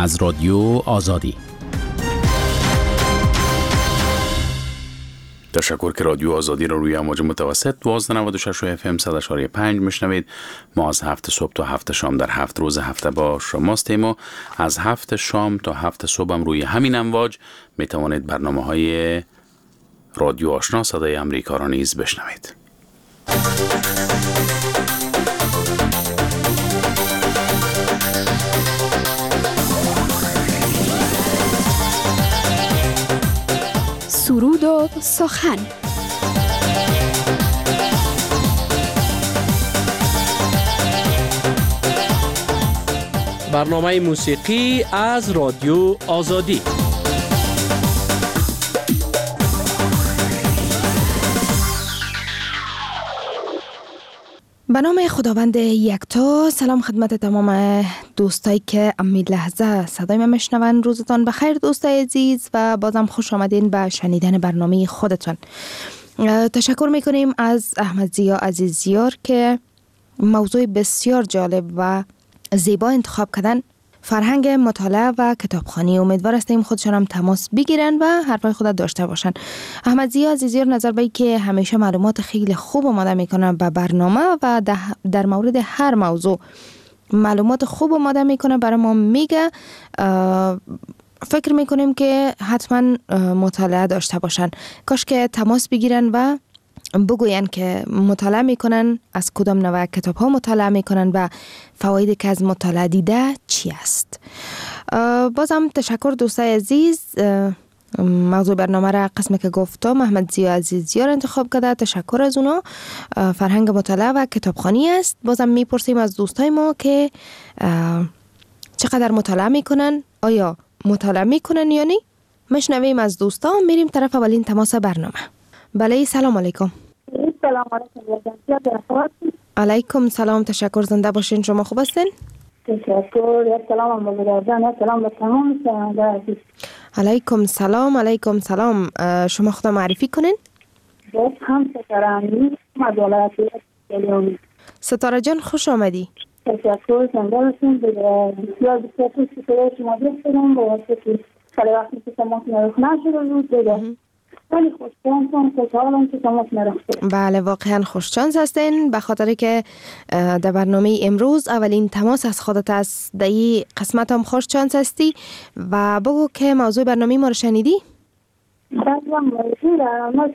از رادیو آزادی. تشکر که رادیو آزادی رو روی امواج متوسط 1296 FM 100.5 میشنوید. ما از 7 صبح تا 7 شام در 7 روز هفته با شماستیم و از 7 شام تا 7 صبح هم روی همین امواج میتوانید برنامه‌های رادیو آشنا صدای امریکا را نیز بشنوید. سرود و سخن. برنامه موسیقی از رادیو آزادی. به نام خداوند یکتا. سلام خدمت تمام دوستایی که امید لحظه صدای من میشنون. روزتان بخیر دوستای عزیز و بازم خوش آمدین به شنیدن برنامه خودتان. تشکر میکنیم از احمد ضیا عزیزیار که موضوع بسیار جالب و زیبا انتخاب کردن، فرهنگ مطالعه و کتابخوانی. امیدوار هستیم خودشان هم تماس بگیرن و حرفای خود داشته باشن. احمد ضیا عزیزیار نظر به که همیشه معلومات خیلی خوب آماده میکنه به برنامه و در مورد هر موضوع معلومات خوب آماده میکنه برای ما میگه. فکر میکنیم که حتما مطالعه داشته باشن. کاش که تماس بگیرن و بگوین که مطالعه میکنن، از کدام نوع کتاب ها مطالعه میکنن و فوایدی که از مطالعه دیده چی است. بازم تشکر دوستای عزیز. موضوع برنامه را قسمی که گفتم احمد ضیا عزیزیار انتخاب کرده. تشکر از اونا. فرهنگ مطالعه و کتابخوانی است. بازم میپرسیم از دوستای ما که چقدر مطالعه میکنن، آیا مطالعه میکنن یا نی. مشنویم از دوستا. میریم طرف اولین تماس برنامه. بله، سلام علیکم. سلام علیکم. علیکم سلام. تشکر. زنده باشین. شما خوب هستین؟ تشکر. سلام مبارکان. سلام به تمام شنونده عزیز. علیکم سلام. علیکم سلام. شما خدا معرفی کنین؟ هم ستاره امینی مدولت کلیومی. ستاره جان خوش آمدی. تشکر. زنده باشین. بسیار بسیار ستاره شما بسیارم با واسه که خیلی وقتی که شما نروخ نشده بود دیگه. ولی خوششانسم که شما نرخته. بله واقعا خوششانس هستین به خاطر که در برنامه امروز اولین تماس از خودت است. در این قسمت هم خوششانس هستی و بگو که موضوع برنامه ما رو شنیدی؟ بعضا موضوع را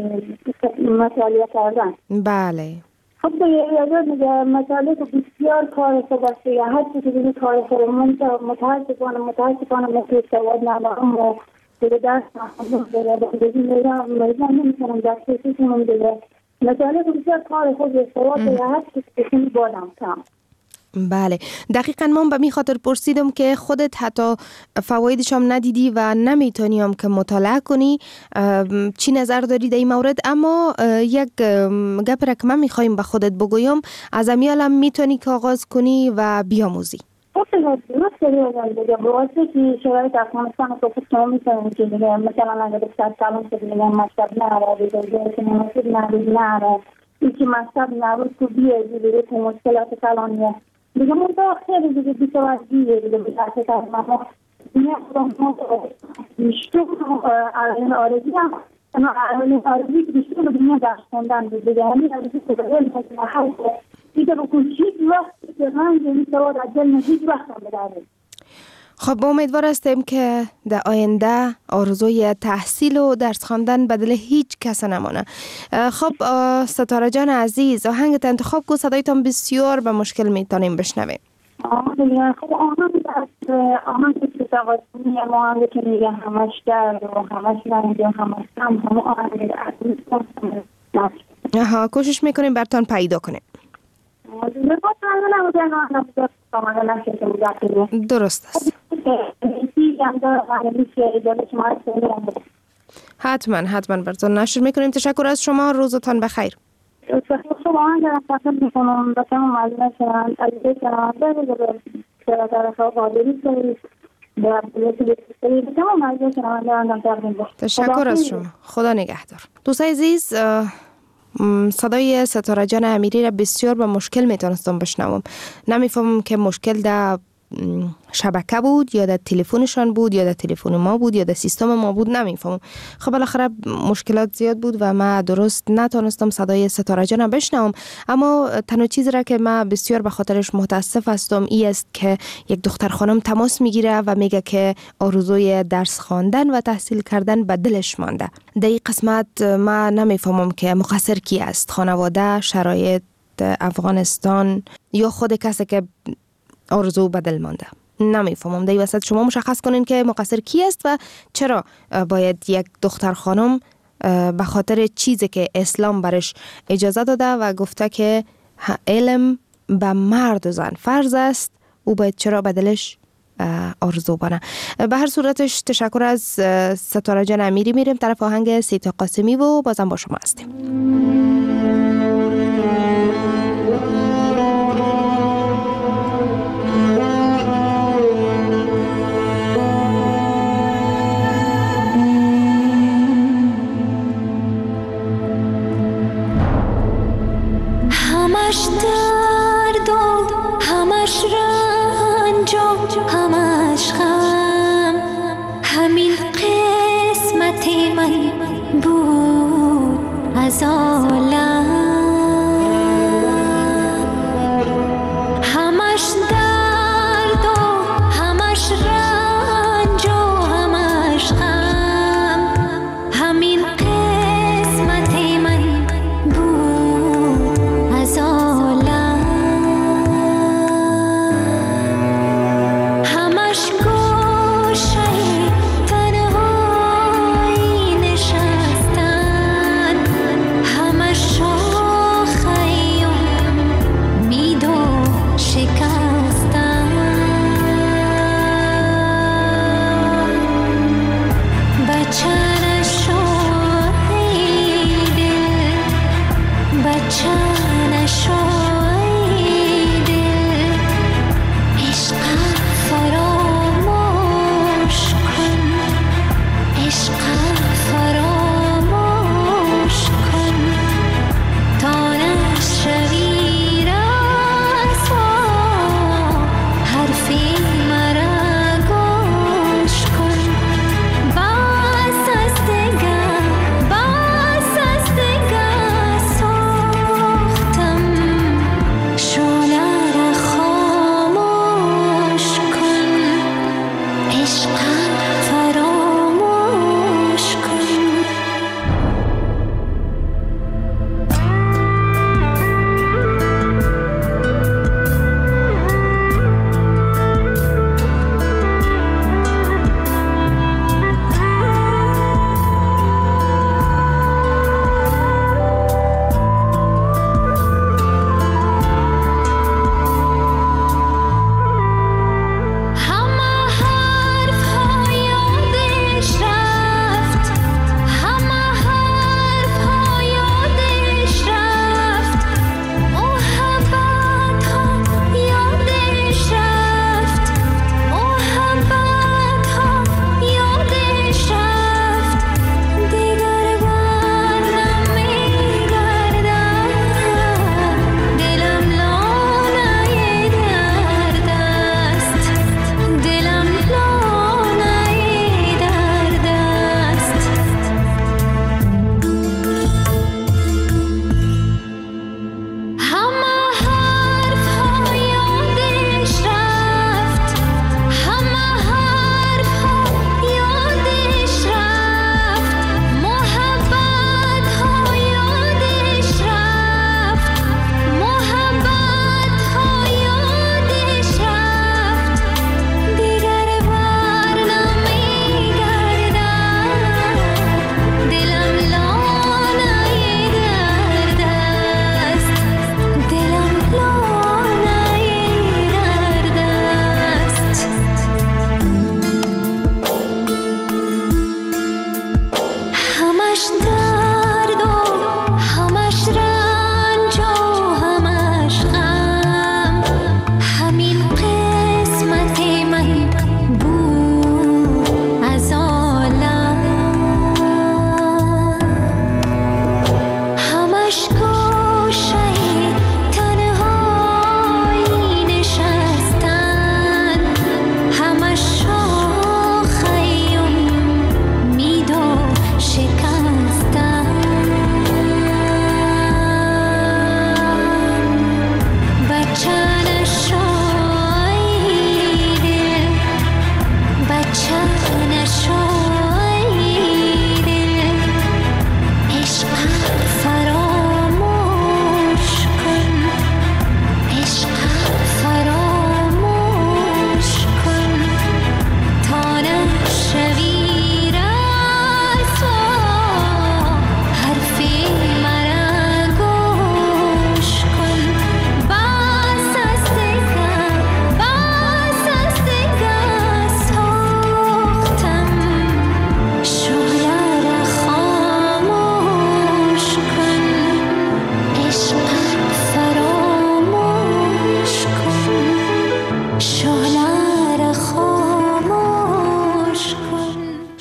مطالعه کردن. بله. خب یاد میگه مطالعه که بسیار کار خوب است یا حتی که دیگه کار خوب متاسفانه مثل سواد ندارم و دیگه درس نخوندم دیگه میگم نمیتونم درس بسیارم دیگه مطالعه که بسیار کار خوب سواد یا حتی که بسیار بادم کم. بله دقیقاً من به می خاطر پرسیدم که خودت حتی فوایدش هم ندیدی و نمیتونی هم که مطالعه کنی. چی نظر داری در این مورد؟ اما یک گپ را که من میخوایم به خودت بگویم، از امیالم میتونی که آغاز کنی و بیاموزی. درست داریم دیگه باعثه که شرایط افغانستان رو خود شما میتونیم که دیگه مثلا اگر بسیار سالم شد دیگه مکتب نره دیگه که مناسب نره این که مکتب نره تو بیه دیگه که مشکلات کلانیه دیگه منطقه خیلی دیگه بیتوازیه دیگه بسیار از ما دنیا خودم میشتون اولین آرزی هم اولین آرزی که بیشتون دنیا درس خوندن دیگه همین آرزی که بگل محل دیگه بکن هیچ وقت که من جنی سواد عجل هیچ وقت هم بداره. خب امیدوار هستیم که در آینده آرزوی تحصیل و درس خواندن بدل هیچ کس نمانه. خب ستاره جان عزیز، آهنگت انتخاب کو، صدایتان بسیار به مشکل میتونیم بشنویم. خب آهنگ که تقاطعی آهنگ که میگه همش درد و همش رنگ و همش هم آهنگ عزیز کنم. کوشش میکنیم برتان پیدا کنیم. درست است. حتما براتون نشر میکنیم. تشکر از شما. روزتان بخیر. شما هم تشکر میکنم. بسیار معلومه شدن علیه شدن در قادری کنید. تشکر از شما. خدا نگهدار. دوستای عزیز، صدای ستاره جان امیری را بسیار با مشکل میتونستم بشنوم. نمیفهمم که مشکل در شبکه بود یا در تلفنشان بود یا در تلفن ما بود یا در سیستم ما بود نمیفهمم. خب بالاخره مشکلات زیاد بود و من درست نتونستم صدای ستاره جان بشنوم. اما تنها چیزی را که من بسیار به خاطرش متاسف هستم ای است که یک دختر خانم تماس میگیره و میگه که آرزوی درس خواندن و تحصیل کردن به دلش مانده. در این قسمت من نمیفهمم که مقصر کی است، خانواده، شرایط افغانستان یا خود کسی که آرزو به دل مانده. نمیفهمم. در وسط شما مشخص کنین که مقصر کی است و چرا باید یک دختر خانم به خاطر چیزی که اسلام برش اجازه داده و گفته که علم به مرد و زن فرض است، او باید چرا به دلش آرزو بانه. به هر صورتش تشکر از ستاره جان امیری. میریم طرف آهنگ سیتا قاسمی و بازم با شما هستیم. همش درد و همش رنج و همش غم، همین قسمت من بود از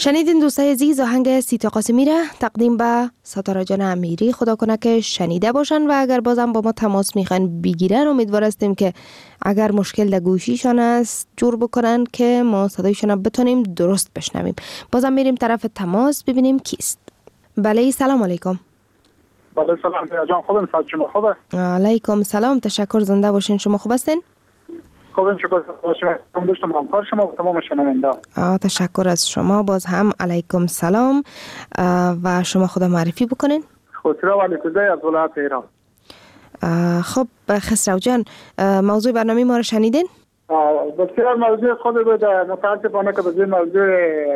شنیدین دوستای عزیز آهنگ سیتا قاسمی را تقدیم به ستاره جان امیری. خدا کنه که شنیده باشن و اگر بازم با ما تماس میخوان بگیرن امیدوار هستیم که اگر مشکل در گوشیشان است جور بکنن که ما صدایشان بتونیم درست بشنویم. بازم میریم طرف تماس ببینیم کیست. بله سلام علیکم. بله سلام جان، خوبم؟ صحت شما خوبه؟ علیکم سلام، تشکر، زنده باشین. شما خوب هستین؟ خوبم شکر. شما دوستم همکار شما و تمام شنونده. تشکر از شما. باز هم علیکم سلام و شما خدا معرفی بکنین. خسرو علی کوزی از ولایت ایران. خب خسرو جان، موضوع برنامه ما رو شنیدین؟ بسیار موضوع خوبی بود. متاسفانه که به موضوع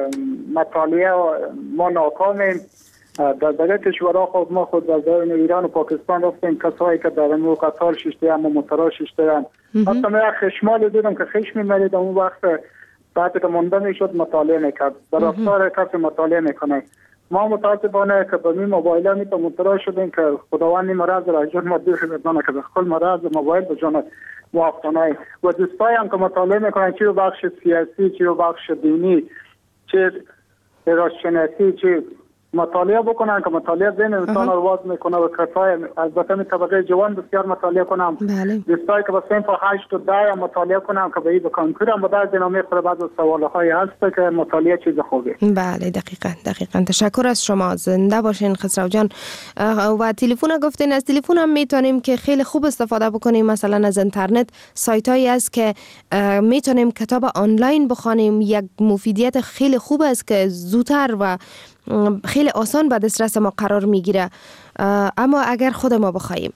مطالعه ما ناکامیم. در دیگر کشورها خود ما خود در درون ایران و پاکستان رفتیم، کسایی که در امو قطار ششته هم و موترها ششته هم حتی من یک خشمال دیدم که خشمی مرید اون وقت ساعتی که مونده میشد مطالعه میکرد. در رفتار کسی مطالعه میکنه. ما متاسفانه که به موبایل ها میتون مطرح شدیم که خداوند مرض را جان ما دیر بدانه که خل مرض موبایل به جان موافقانه و دوستایی هم که مطالعه میکنن، چه بخش سیاسی، چه بخش دینی، چه روشناسی، چه مطالعه بکنن که مطالعه ذهن انسان رو باز میکنه و کسای البته می طبقه جوان بسیار مطالعه کنم. دوستایی که با صنف 8 و 10 مطالعه کنم که به این کنکور هم بعد دینامی خود بعض سوالهای هست که مطالعه چیز خوبه. بله دقیقاً تشکر از شما. زنده باشین خسرو جان. و تلفن گفتین، از تلفن هم میتونیم که خیلی خوب استفاده بکنیم. مثلا از اینترنت سایت هایی است که میتونیم کتاب آنلاین بخوانیم. یک مفیدیت خیلی خوب است که زودتر و خیلی آسان به دسترس ما قرار میگیره. اما اگر خود ما بخوایم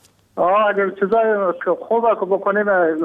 اگر چیزای خوبه که بکنیم،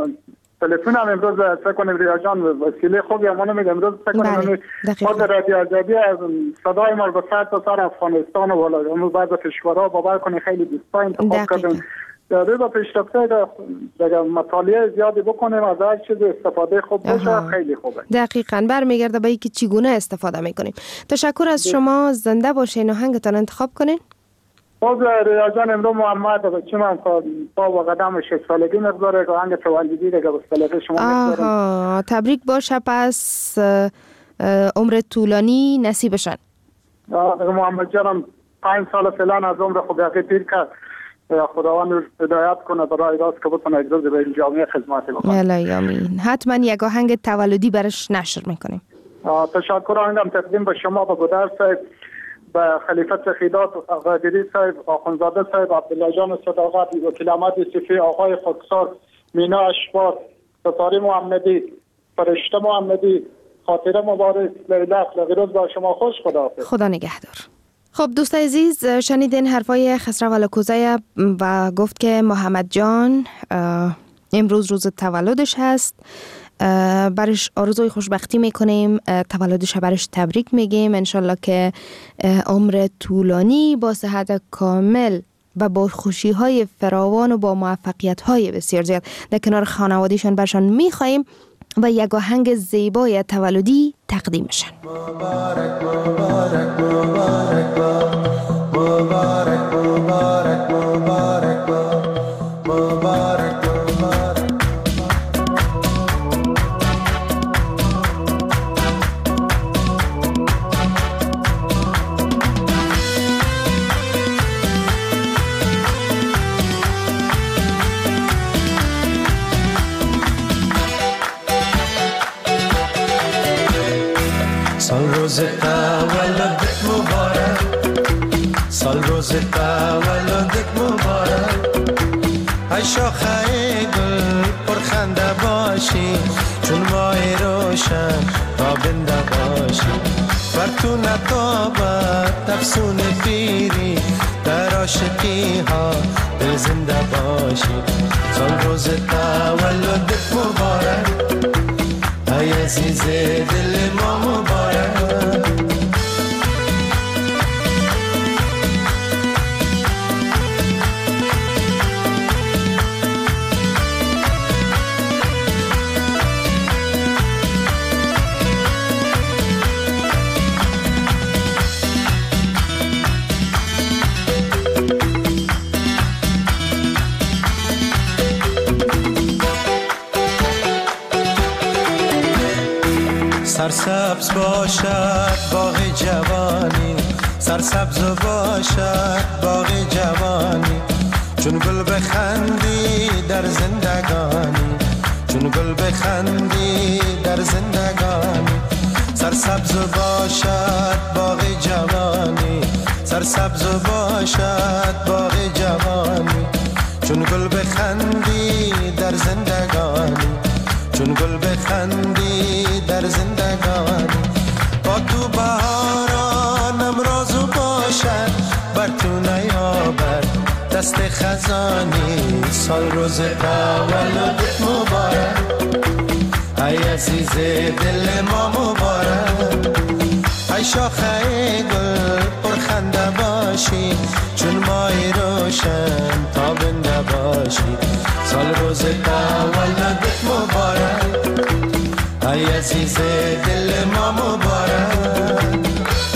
تلفن هم امروز فکر کنیم ریا جان وسیله خوبی همانه میگه. امروز فکر کنیم خود رادیو آزادی صدای ما به سر افغانستان و والا بعض کشورها باور کنیم خیلی دوستا انتخاب کردن. در با پیشرفته در مطالعه زیادی بکنیم، از هر چیز استفاده خوب باشه خیلی خوبه. دقیقاً برمیگرده به اینکه چگونه استفاده میکنیم. تشکر از شما. زنده باشین. آهنگتان انتخاب کنین. خب ریا جان، امروز محمد چون من با و قدم 6 سالگی مقداره که آهنگ تولدی دیگه به سلامت شما می‌گذارم. تبریک باشه. پس عمر طولانی نصیب شد. محمد جانم 5 سال فعلا از عمر خود یقی پیر کرد. خداوند هدایت کنه برای راست که بتونه اجازه به این جامعه خدمت بکنه. الهی آمین. حتما یک آهنگ تولدی برش نشر میکنیم. تشکر. آهنگم تقدیم به شما، به گودر صاحب، به خلیفه سخیدات، غدیری صاحب، آخونزاده صاحب، عبدالله جان صداقت، وکیل احمد صفی، آقای خودسار، مینا اشبار، ستاره محمدی، فرشته محمدی، خاطره مبارک، لیلا لغیروز با شما خوش. خدا نگهدار. خب دوست عزیز، شنیدین حرفای خسرو الکوزی و گفت که محمد جان امروز روز تولدش هست. برش آرزوی خوشبختی میکنیم، تولدش برش تبریک میگیم. انشالله که عمر طولانی با صحت کامل و با خوشی های فراوان و با موفقیت های بسیار زیاد در کنار خانوادیشان برشان میخواییم و یک آهنگ زیبای تولدی تقدیمشن. مبارک مبارک مبارک مبارک مبارک مبارک مبارک. روز تولدت مبارک، سال روز تولدت مبارک. ای شاخه گل پرخنده باشی، چون ماه روشن تابنده باشی. بر تو نتابد افسون پیری، در عاشقی ها دل زنده باشی. سال روز تولدت مبارک، ای عزیز دل ما مبارک. سرسبز باشد باغ جوانی، سرسبز باشد باغ جوانی، چون گل بخندی در زندگانی، چون گل بخندی در زندگانی، سرسبز باشد باغ جوانی، سرسبز باشد باغ جوانی، چون گل بخندی در زندگانی، چون گل بخندی در زندگانی، با تو بهارانم رازو باشد، بر تو نیابد دست خزانی، سال روز تولدت مبارک، ای عزیز دل ما مبارک، ای شاخه گل پرخنده باشی، چون مای روشن تابنده باشی، سال روز تولدت مبارک، ای عزیز دل ما مبارک.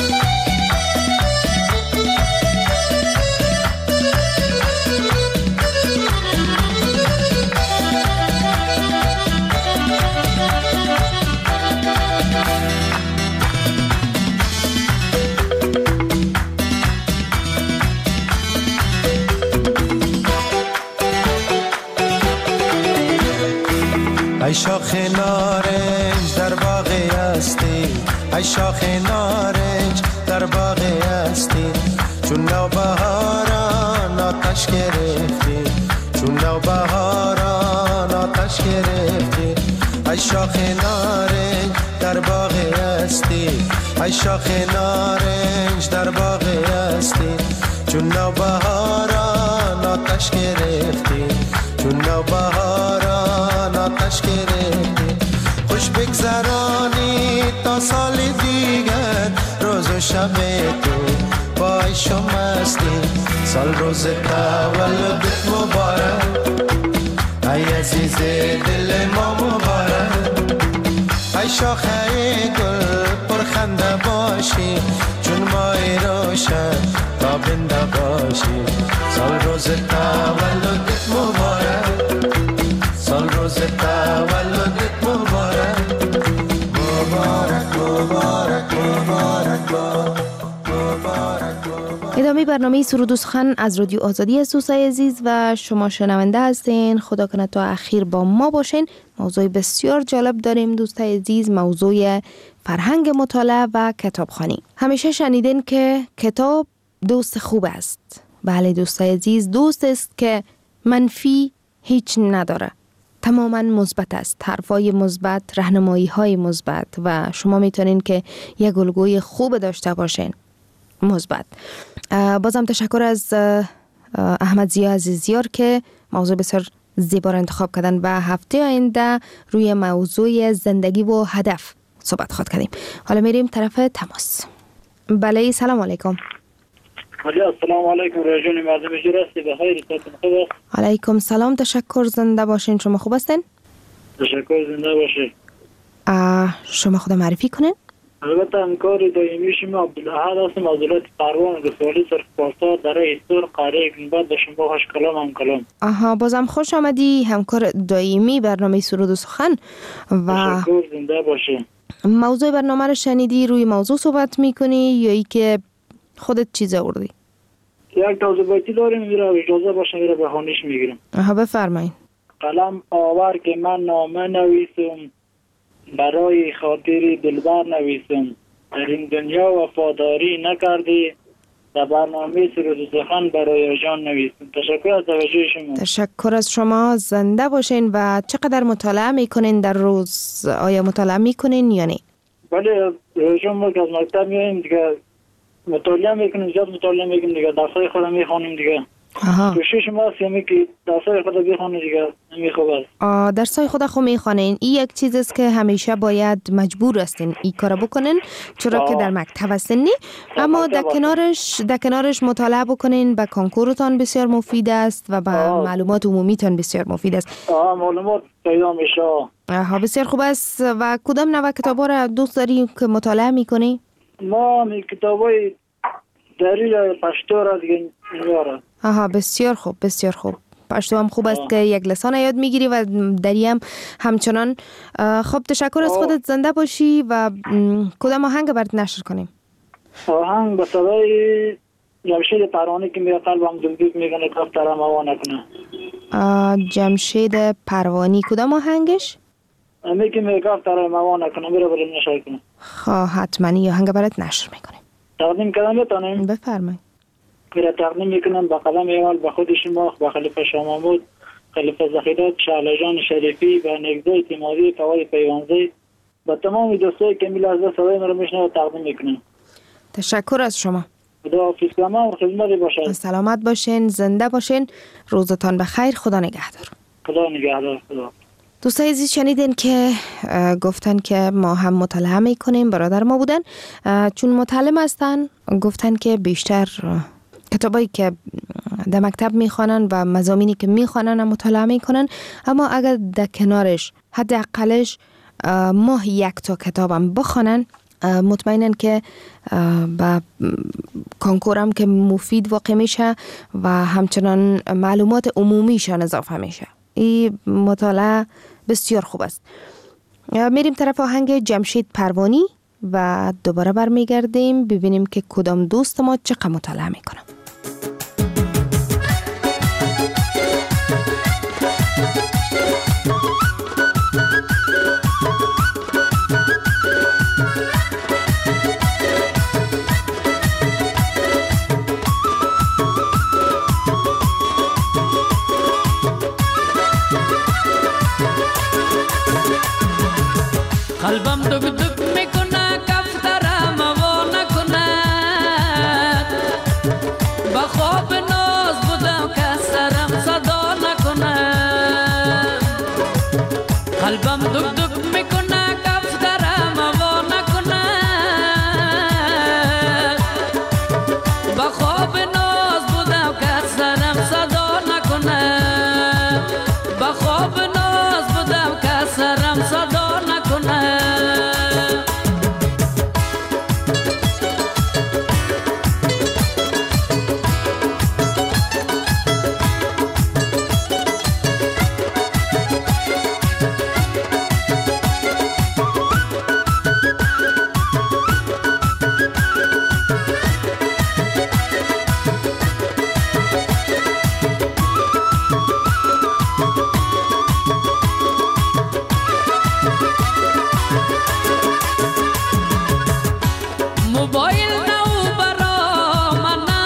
ای شاخ نارنج در باغ هستی، ای شاخ نارنج در باغ هستی، چون نوبهاران آتش گرفتی، چون نوبهاران آتش گرفتی، ای شاخ نارنج در باغ هستی، ای شاخ نارنج در باغ هستی، چون نوبهاران آتش گرفتی، چون نوبهاران آتش گرفتی، خوش بگذرانی تا سال دیگر، روز و شب تو با عیش و مستی، سال روز تولدت مبارک، ای عزیز دل ما مبارک، ای شاخه گل پرخنده باشی، چون مای روشن تابنده باشی، سال روز تولدت مبارک، سال روز تولدت مبارک، مبارک مبارک مبارک مبارک. ادامه برنامه سرود و سخن از رادیو آزادی است دوستای عزیز و شما شنونده هستین. خدا کنه تا اخیر با ما باشین. موضوع بسیار جالب داریم دوستای عزیز، موضوع فرهنگ مطالعه و کتابخوانی. همیشه شنیدین که کتاب دوست خوب است. بله دوستای عزیز، دوست است که منفی هیچ نداره، تماما مثبت است، حرفای مثبت، راهنمایی‌های مثبت و شما میتونین که یک الگوی خوب داشته باشین مثبت. بازم تشکر از احمد ضیا عزیزیار که موضوع بسیار زیبا را انتخاب کردن و هفته آینده روی موضوع زندگی و هدف صحبت خواهد کردیم. حالا میریم طرف تماس. بله سلام علیکم. السلام علیکم رجون مردم جرستی بخیر تاتون خوب است؟ علیکم سلام، تشکر، زنده باشین. شما خوب هستین؟ تشکر، زنده باشین. شما خود معرفی کنین؟ البته همکار دائمی شما عبدالاحد هستم از ولایت پروان ولسوالی سرخپارسا در ایستور قریه گنبد. به شما خوش کلام هم کلام. بازم خوش آمدی همکار دائمی برنامه سرود و سخن و تشکر، زنده باشین. موضوع برنامه رو شنیدی؟ روی موضوع صحبت میکنی یا ای که خودت چیز آوردی؟ یک تازه بایتی داریم، میره اجازه باشه میره به خانش میگیرم. بفرمایید. قلم آور که من نامه نویسم، برای خاطر دلبر نویسم، در این دنیا وفاداری نکردی، در برنامه سرود و سخن برای جان نویسم. تشکر از توجه شما. تشکر از شما، زنده باشین. و چقدر مطالعه میکنین در روز؟ آیا مطالعه میکنین یا نه؟ بله روزم ما که از مکتب میاییم دیگه مطالعه میکنیم، زیاد مطالعه میکنیم دیگه، درسای خودم میخوانیم دیگه. کوشش ما است که درسای خود بخونیم دیگه، همین خوب است. درسای خود خود میخوانین، این یک چیز است که همیشه باید مجبور هستین این کارو بکنین، چرا که در مکتب هستین اما در کنارش مطالعه بکنین، به کنکورتان بسیار مفید است و به معلومات عمومیتان بسیار مفید است. معلومات پیدا میشه. بسیار خوب است. و کدام نوع کتابا را دوست داری که مطالعه میکنی؟ ما کتابای دلیل پشتو را دیگه میاره. بسیار خوب، بسیار خوب. پشتو هم خوب است که یک لسان یاد میگیری و دری هم همچنان. خب تشکر از خودت، زنده باشی. و کدام آهنگ برات نشر کنیم؟ آهنگ به صدای جمشید پروانی که میره قلبم دلدوب میکنه کفترم هوا نکنه. جمشید پروانی کدام آهنگش؟ امی که میره کفترم هوا نکنه میره بریم نشر کنه. خواه حتما این آهنگ برات نشر میکنیم. تقدیم کردم بتانیم؟ بفرمایید. میره تقدیم میکنم به قلم ایوال، به خود شما، به خلیفه شاه محمود، خلیفه زخیرات، شعله جان شریفی، به نگزای تیماری، فوای پیوانزی، به تمام دوستایی که می لحظه صدای مرا میشنوند تقدیم میکنم. تشکر از شما. خدا حافظ شما و خدمت باشید. سلامت باشین، زنده باشین. روزتان بخیر. خدا نگهدار. خدا نگهدار. خدا. دوستای عزیز شنیدین که گفتن که ما هم مطالعه میکنیم. برادر ما بودن چون متعلم هستن، گفتن که بیشتر کتابایی که در مکتب میخوانن و مضامینی که میخوانن هم مطالعه میکنن، اما اگر در کنارش حداقلش ماه یک تا کتابم بخوانن، مطمئنن که با کنکورم که مفید واقع میشه و همچنان معلومات عمومیشان اضافه میشه. این مطالعه بسیار خوب است. میریم طرف آهنگ جمشید پروانی و دوباره برمیگردیم ببینیم که کدام دوست ما چقدر مطالعه میکنه. قلبم دگ دگ میکنه کفترم هوا نکنه، با خواب ناز بودم که سرم صدا نکنه. قلبم دگ دگ میکنه کفترم هوا نکنه، با خواب ناز بودم که سرم صدا نکنه. با خواب ناز بودم که سرم صدا نکنه. موبایل نو برام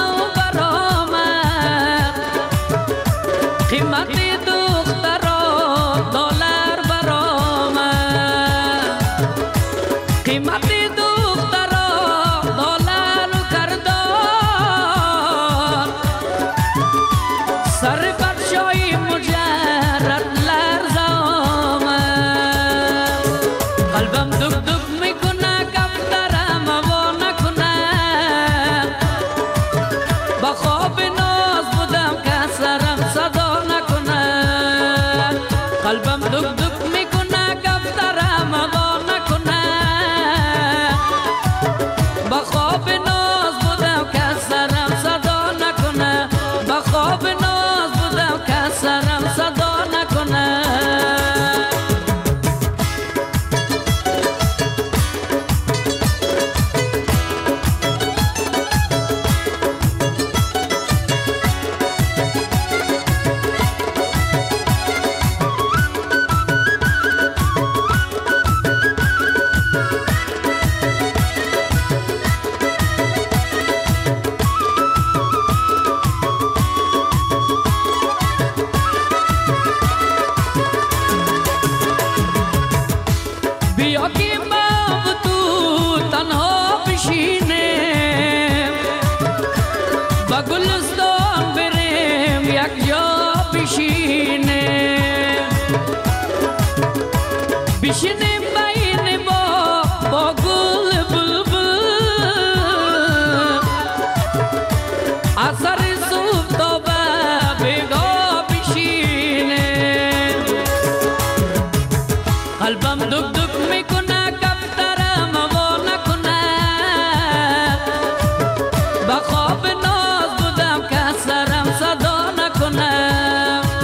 قیمتی دخترا دلار برام، قیمتی دخترا دلار کردان، سر بچای مجرد لرزام. قلبم دگ دگ میکنه کفترم هوا نکنه، با خواب ناز بودم که سرم صدا نکنه. قلبم دگ دگ میکنه کفترم هوا نکنه، با خواب ناز بودم که سرم صدا نکنه. با خواب ناز بودم که سرم صدا نکنه. بیا که ما و تو تنها بشینیم، با گلستان بریم یک جا بشینیم. بشینیم بین با گل بلبل، اثر صبح تا به بیگاه بشینیم. قلبم دگ دگ میکنه کفترم هوا نکنه، با خواب ناز بودم که سرم صدا نکنه.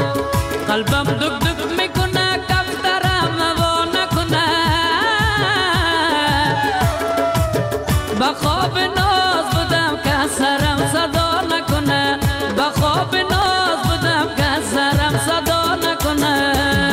به خواب ناز بودم که سرم صدا نکنه، به خواب ناز بودم که سرم صدا نکنه.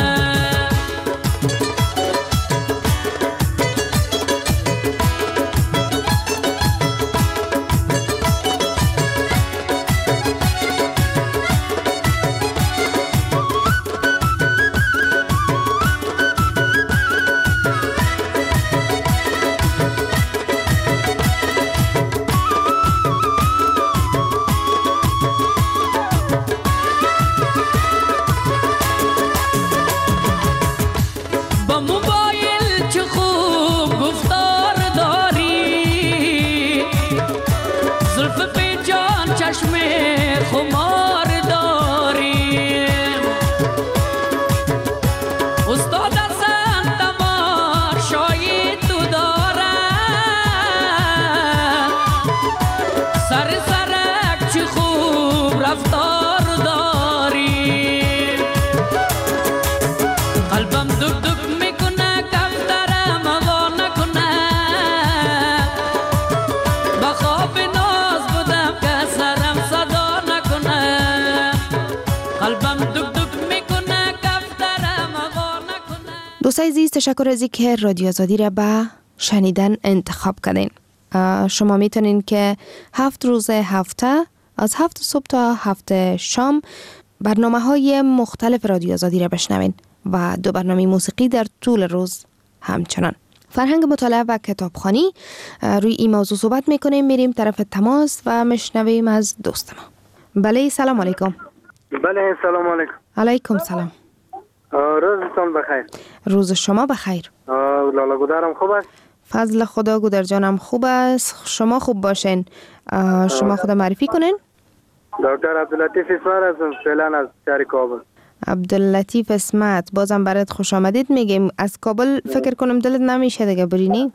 دوستای عزیز، تشکر از اینکه رادیو آزادی را به شنیدن انتخاب کردین. شما میتونین که 7 روز هفته از 7 صبح تا 7 شام برنامه‌های مختلف رادیو آزادی را بشنوین و 2 برنامه موسیقی در طول روز همچنان. فرهنگ مطالعه و کتابخوانی، روی این موضوع صحبت میکنیم. میریم طرف تماس و مشنویم از دوست ما. بله، سلام علیکم. بله، سلام علیکم. علیکم سلام. روزتون بخیر. روز شما بخیر. لالا گودرم خوب است؟ فضل خدا، گودر جانم خوب است. شما خوب باشین. شما خدا معرفی کنین. دکتر عبداللطیف اسمت هستم، فعلا از شهر کابل. عبداللطیف اسمت، بازم برات خوش آمدید میگیم. از کابل فکر کنم دلت نمیشه دیگه برینی؟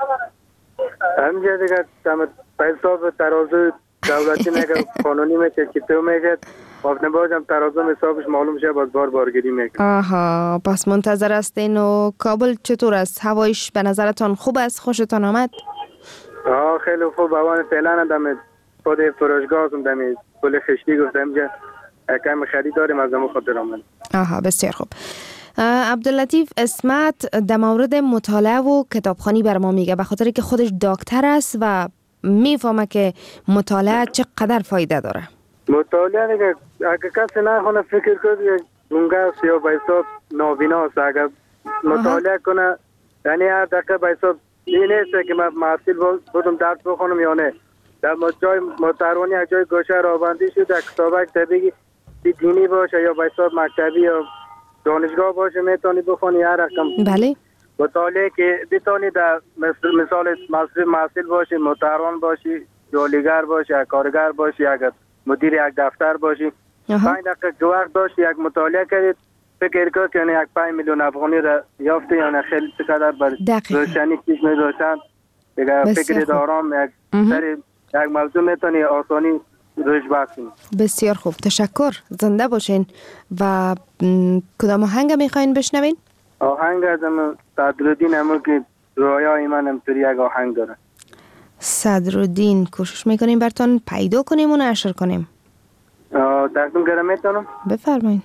همینجا دیگه پیسا به ترازو دولتی میگه، قانونی میگه که تو میگه وقتی باجم ترازو حسابش معلوم شه، باز بارگیری میکنه. آها، پس منتظر هستین. و کابل چطور است؟ هوایش به نظرتان خوب است؟ خوشتان آمد؟ خیلی خوب. هوا فعلا دم خود فروشگاه هستم، دم پل خشتی گفتم که کم خرید داریم، از همون خاطر آمد. آها، بسیار خوب. عبداللطیف اسمت در مورد مطالعه و کتابخوانی بر ما میگه، به خاطر که خودش دکتر است و میفهمه که مطالعه چقدر فایده داره. مطالعه دیگه اگه کسی نخونه فکر کنه گونگاست یا به حساب نابیناست. اگه مطالعه کنه یعنی هر دقیقه به حساب این نیست که من محصیل بودم درس بخونم یا نه. در جای متروانی یک جای گوشه رابندی شد، یک کتابک طبیعی دینی باشه یا به حساب مکتبی یا دانشگاه باشه میتونی بخونی هر رقم. بله. مطالعه که بتونی در مثال محصیل باشی، متروان باشی، جولیگر باشی، کارگر باشی، اگر مدیر یک دفتر باشی، 5 دقیقه وقت داشتی یک مطالعه کردید، فکر کنید که 5 میلیون افغانی را یافته، یعنی خیلی چقدر بر روشنی چیز می‌داشتن دیگه. فکر دارم یک موضوع میتونی آسانی روش بحثیم. بسیار خوب، تشکر. زنده باشین. و کدام آهنگ میخواین بشنوین؟ آهنگ از صدرالدین همون که رویای من همطوری یک آهنگ داره. صدرالدین، کوشش میکنیم براتون پیدا کنیم و نشر کنیم. تقدیم کردم میتونم؟ بفرمایید.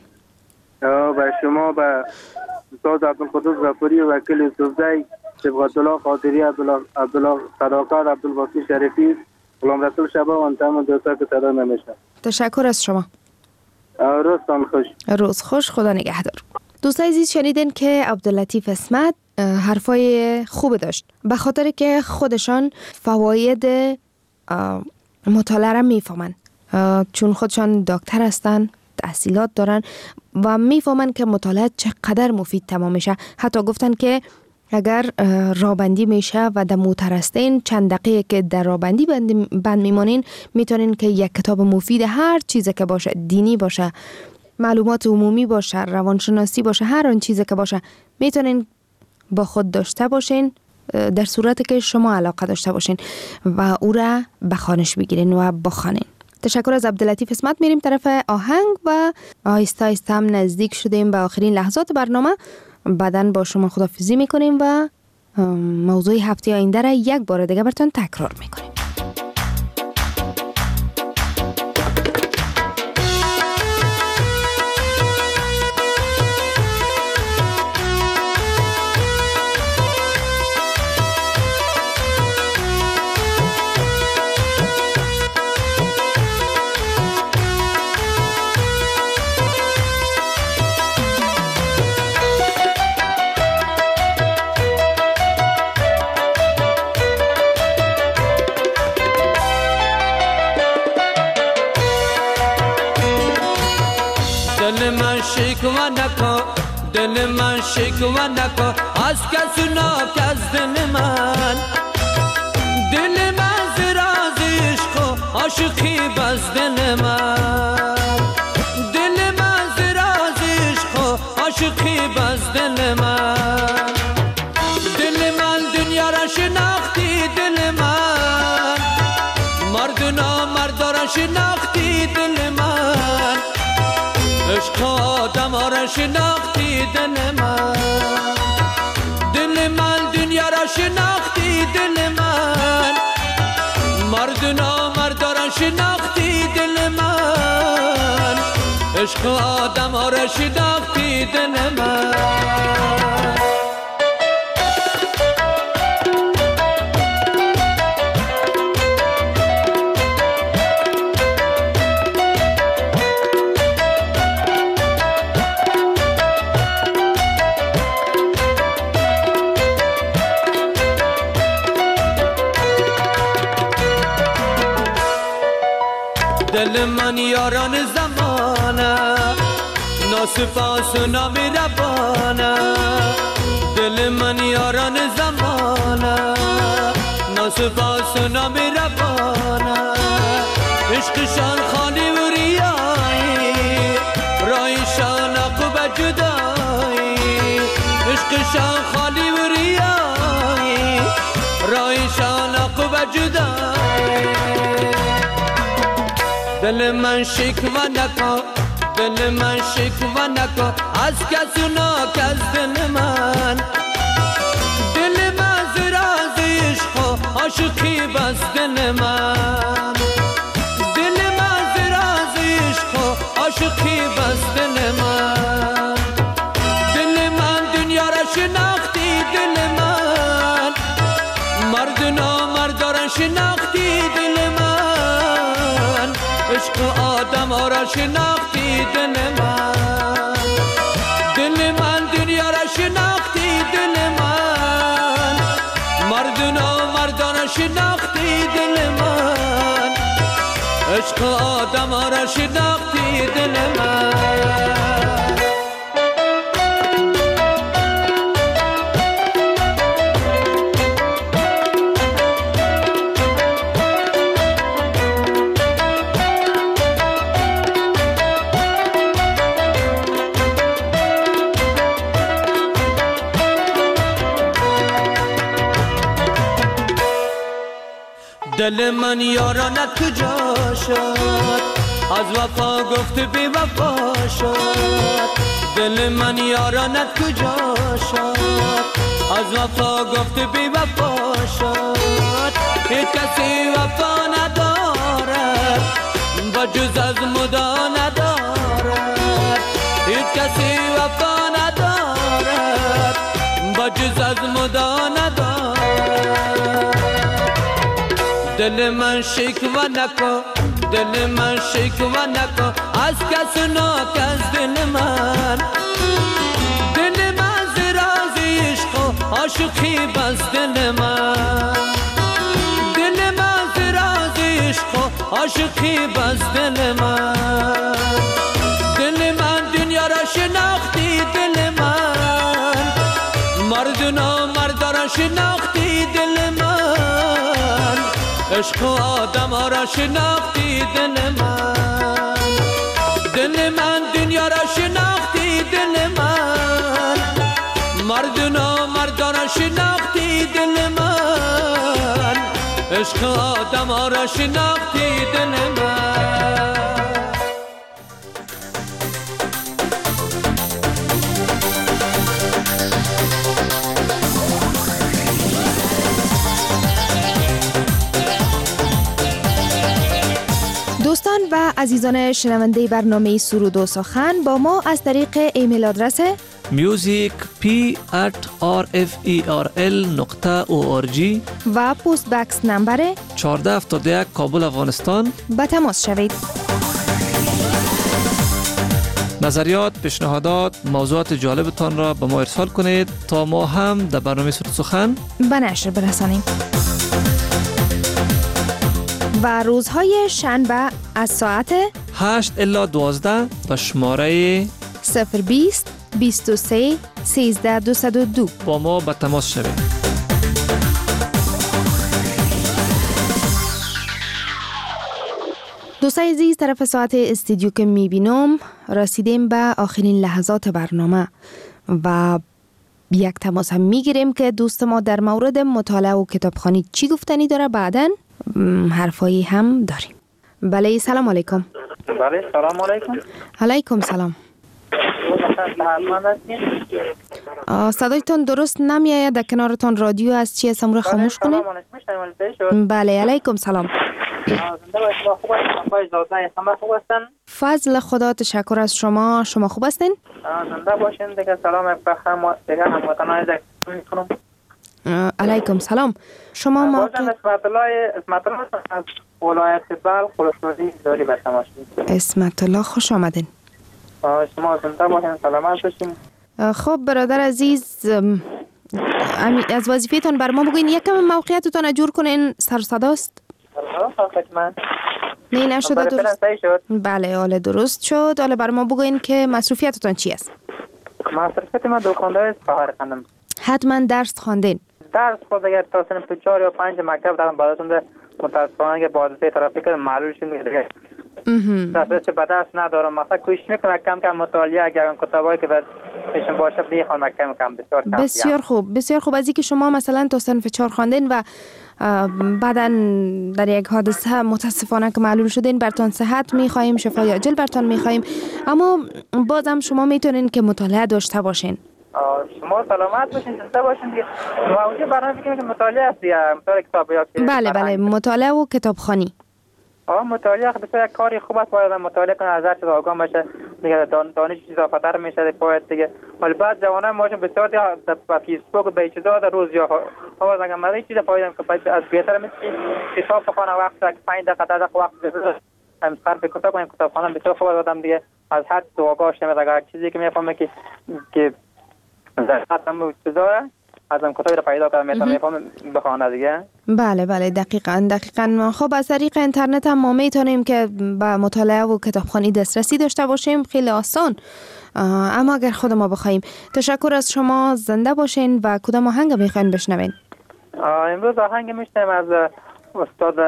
به شما، به استاد عبدالقدوس غفوری و وکیل یوسفزی، صبغت الله خاطری، عبدالله صداقت، عبدالباقی شریفی، غلام رسول شبا و تمام دوستان که صدا نمیشن. تشکر از شما. روزتان خوش. روز خوش، خدا نگهدار. دوستای عزیز، شنیدین که عبداللطیف اسمت حرفای خوب داشت، به خاطر که خودشان فواید مطالعه را میفهمن، چون خودشان دکتر هستن، تحصیلات دارن و میفهمن که مطالعه چقدر مفید تمام میشه. حتی گفتن که اگر رابندی میشه و در موتر هستین، چند دقیقه که در رابندی بند میمانین، میتونین که یک کتاب مفید هر چیزی که باشه، دینی باشه، معلومات عمومی باشه، روانشناسی باشه، هر آن چیزی که باشه، میتونین با خود داشته باشین، در صورتی که شما علاقه داشته باشین و او را به خوانش بگیرین و بخوانین. تشکر از عبداللطیف اسمت. میریم طرف آهنگ و آهسته آهسته هم نزدیک شدیم به آخرین لحظات برنامه. بعداً با شما خداحافظی میکنیم و موضوع هفته آینده را یک بار دیگه براتون تکرار میکنیم. شکوه نکن دل من شکوه نکن از کس ناک از دل من دل من زراز عشق و عاشقی بس دل من دل من زراز عشق و عاشقی بس دل من دل من دنیا را شناختی دل من مردنا مردا را شناختی دل من عشق آدم را شناختی دل من دل من دنیا را شناختی دل من مردنا مردا را شناختی دل من عشق آدم را شناختی دل من دل من یاران زمانه ناسپاس و نامهربانه دل من یاران زمانه ناسپاس و نامهربانه عشقشان خالی و ریایی رایشان عقب جدایی عشقشان خالی و ریایی رایشان عقب جدایی دل من شکوه نکن دل من شکوه نکن از کس ناک از دل من دل من زراز عشق و عاشقی بس دل من دل من زراز عشق و عاشقی بس دل من دل من دنیا را شناختی دل من مردنا مردا را شناختی دل من عشق آدم را شناختی دل من دل من دنیا را شناختی دل من مردنا مردا را شناختی دل من عشق آدم را شناختی دل من دل من یارانت کجا شد از وفا گفت بی وفا شد دل من یارانت کجا شد از وفا گفت بی وفا شد هیچ کسی وفا ندارد و جز از مدا ندارد هیچ کسی وفا ندارد و جز از مدا ندارد دل من شکوه نکن دل من شکوه نکن از کس ناک از دل من دل من زراز عشق و عاشقی بس دل من دل من زراز عشق و عاشقی بس دل من دل من دنیا را شناختی دل من مردنا مردا را شناختی دل من عشق آدم را شناختی دل من دل من دنیا را شناختی دل من مردنا مردا را شناختی دل من عشق آدم را شناختی دل من دوستان و عزیزان شنونده برنامه سرود و سخن با ما از طریق ایمیل آدرس music@rferl.org و پست بکس نمبر 1471 کابل افغانستان به تماس شوید. نظریات، پیشنهادات، موضوعات جالبتان را به ما ارسال کنید تا ما هم در برنامه سرود سخن به نشر برسانیم. و روزهای شنبه از ساعت 8 الی 12 به شماره 020-740-00 020 23 13 202. با ما به تماس شوید. دوستای عزیز، طرف ساعت استودیو که میبینم رسیدیم به آخرین لحظات برنامه و یک تماس هم میگیریم که دوست ما در مورد مطالعه و کتابخوانی چی گفتنی داره. بعدن حرفایی هم داریم. بله، سلام علیکم. بله، سلام علیکم. علیکم سلام. صدایتان درست نمیآید، در کنارتان رادیو از چی هستم رو خاموش کنید. بله، علیکم سلام. فضل خدا، تشکر از شما. شما خوب هستین؟ زنده باشین دیگه. سلام بخیر دیگه هموطنان میکنم. علیکم سلام. شما ما اسمت الله از ولایت بلخ خلصوزی داری به تماس. اسمت الله، خوش آمدین. شما زنده باشین، سلامت باشین. خب برادر عزیز، از وظیفه‌تان بر ما بگوین. یکم موقعیتتان جور کنین. سر صداست؟ نه نشده. درست بله، حالا درست شد. حالا بر ما بگوین که مصروفیتتان چی است؟ مصروفیت من دکاندار سپاهر خواندم. حتما درس خواندین؟ درس خود اگر تا سنف 4 یا 5 مکتب دارم، بعدش متاسفانه که حادثه ترافیک معلول شد دیگه. دسترسی به دست ندارم. مثلا کوشش میکنم کم کم مطالعه، اگر کتابایی که پیشم باشه بخونم کم کم. بسیار خوب، بسیار خوب. از اینکه شما مثلا تا صنف 4 خواندین و بعدن در یک حادثه متاسفانه که معلول شدین، برتان صحت میخوایم، شفای عاجل برتان میخوایم، اما بازم شما میتونین که مطالعه داشته باشین. شما سلامت باشین، زنده باشین دیگه. واقعا برنامه که مطالعه است دیگه، مطالعه کتاب یا بله بله، مطالعه و کتابخوانی. مطالعه بسیار یک کاری خوب است. باید مطالعه کنه، از هر چیز آگاه بشه دیگه، دانش اضافه‌تر میشه. باید دیگه ولی بعد جوانان ماشون بسیار دیگه با فیسبوک به چیزا در روز یا آواز اگه من چیز پایدم که از بهتر میشه کتاب بخونه، وقت 5 دقیقه 10 دقیقه وقت بذارم هم صرف کتاب کنم. کتابخوانم بسیار خوب آدم دیگه از هر چیز آگاه شه. اگر چیزی که میفهمه که ضرورتم چیزا ازم کتابی رو پیدا کردم میفهمم بخونه دیگه. بله بله، دقیقاً. خب از طریق اینترنت هم ما میتونیم که به مطالعه و کتابخوانی دسترسی داشته باشیم، خیلی آسان. اما اگر خود ما بخوایم. تشکر از شما، زنده باشین. و کدام آهنگ میخواین بشنوین؟ امروز آهنگ میشنویم از استاد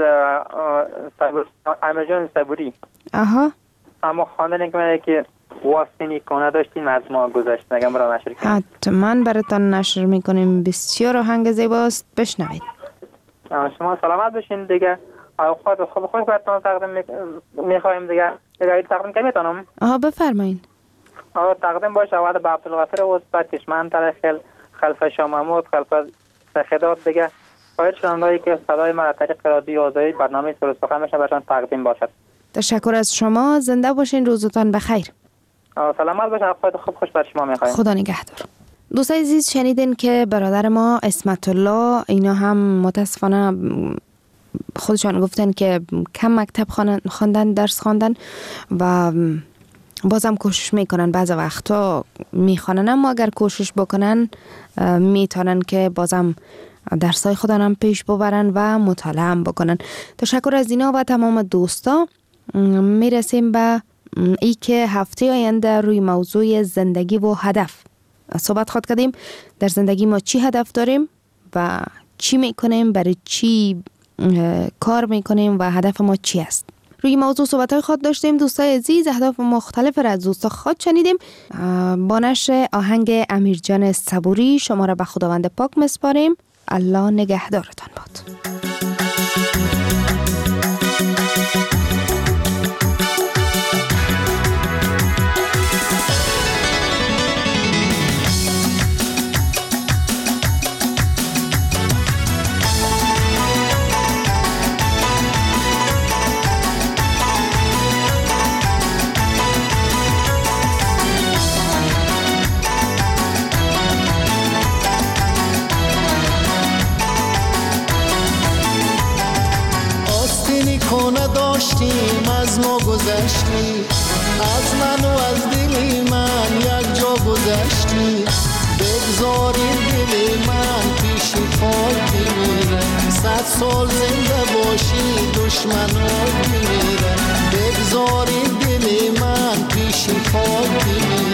امرجان صبوری. اما خواندن که واسطه کنه داشتیم از ما گذشت، نگم برای نشر کنیم. حتما براتان نشر میکنیم. بسیار آهنگ زیباست، بشنوید. شما سلامت باشین دیگه. خود براتان تقدیم میخوایم دیگه. تقدیم که میتونم؟ بفرمایین. تقدیم باشه اول به عبدالغفر وسط کشمن ترخل خلف شاه محمود خلف سخداد دیگه. باید شنوندهایی که صدای ما طریق رادیو آزادی برنامه سر و سخن میشه براتان تقدیم باشد. تشکر از شما، زنده باشین. روزتان بخیر. سلامت باشین. خوب خوش بر شما میخوایم. خدا نگهدار. دوستای عزیز، شنیدین که برادر ما اسمت الله، اینا هم متاسفانه خودشان گفتن که کم مکتب خواندن، درس خواندن و بازم کوشش میکنن. بعض وقتا میخوانن، اما اگر کوشش بکنن میتونن که بازم درسای خودن هم پیش ببرن و مطالعه هم بکنن. تشکر از اینا و تمام دوستا. میرسیم به ای که هفته آینده روی موضوع زندگی و هدف صحبت خواهد کردیم. در زندگی ما چی هدف داریم و چی میکنیم، برای چی کار میکنیم و هدف ما چی است. روی موضوع صحبت های خود داشتیم دوستای عزیز. اهداف مختلف را از دوستا خود شنیدیم. با نشر آهنگ امیرجان صبوری شما را به خداوند پاک مسپاریم. الله نگهدارتان باد. خونه داشتیم از ما گذشتی، از من و از دلی من یک جا گذشتی. بگذاری دلی من پیشی خاک میره، 100 سال زنده باشی دشمنات میره. بگذاری دلی من پیشی خاک میره.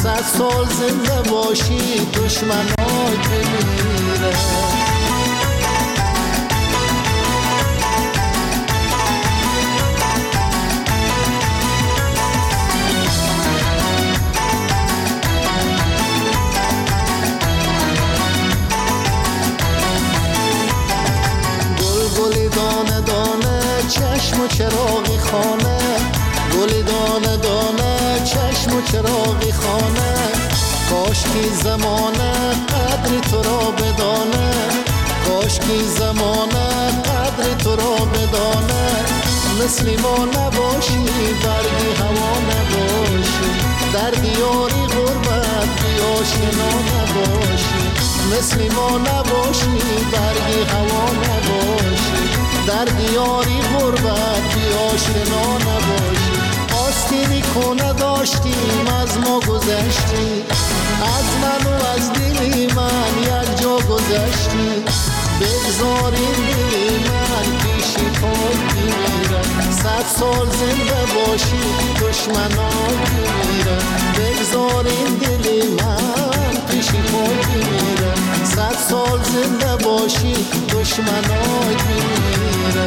100 سال زنده باشی دشمنات بمیره. گلی دانه دانه چشم و چراغی خانه، گلی دانه دانه چشم و چراغی خانه. کاش کی زمانه قدر تو را بدانه، کاش کی زمانه قدر تو را بدانه. مثل ما نباشی برگی هوا نباشی، در دیاری غربت بی آشنا نباشی. مثل ما نباشی برگی هوا نباشی، در دیاری غربت بی آشنا نباشی. آستینی کنه داشتیم از ما گذشتی، از من و از دلی من یک جا گذشتی. بگذاریم دلی من پیشی پای میرم، 100 سال زنده باشی دشمنان میرم. بگذاریم دلی من پیشی پای میرم، 100 سال زنده باشی دشمنان میرم.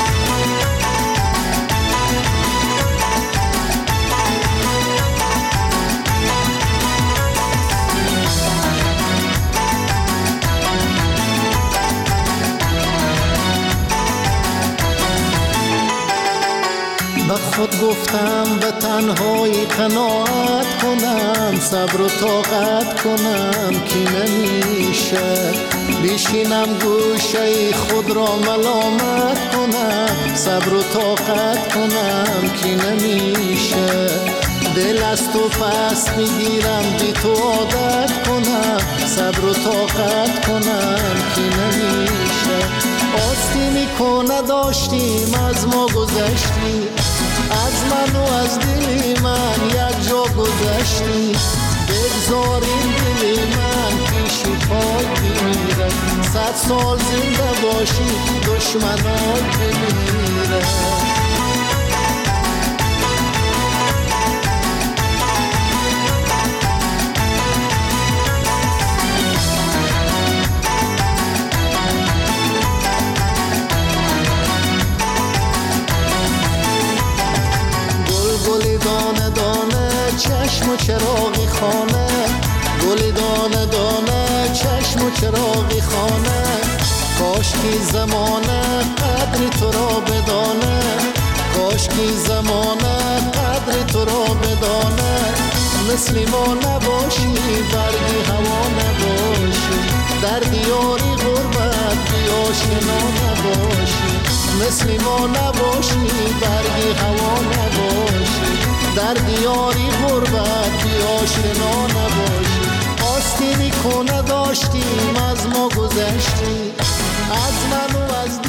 به خود گفتم به تنهایی قناعت کنم، صبر و طاقت کنم که نمیشه. بشینم گوشه خود را ملامت کنم، صبر و طاقت کنم که نمیشه. دل از تو پس میگیرم بی تو عادت کنم، صبر و طاقت کنم که نمیشه. آستینی کنه داشتیم از ما گذشتی، از من و از دلی من یک جا گذشتی. بگذاریم دلی من پیشی پای بمیره، 100 سال زنده باشی دشمنات بمیره. گلی دانه دانه چشم و چراغی خانه، گلی دانه دانه چشم و چراغی خانه. کاش کی زمانه قدر تو را بدانه، کاش کی زمانه قدر تو را بدانه. مثل ما نباشی برگی هوا نباشی، در دیاری غربت بی آشنا نباشی. مثل ما نباشی برگی هوا نباشی، در دیاری غربت بی آشنا نباشی. آستینی کنه داشتیم از ما گذشتی، از من و از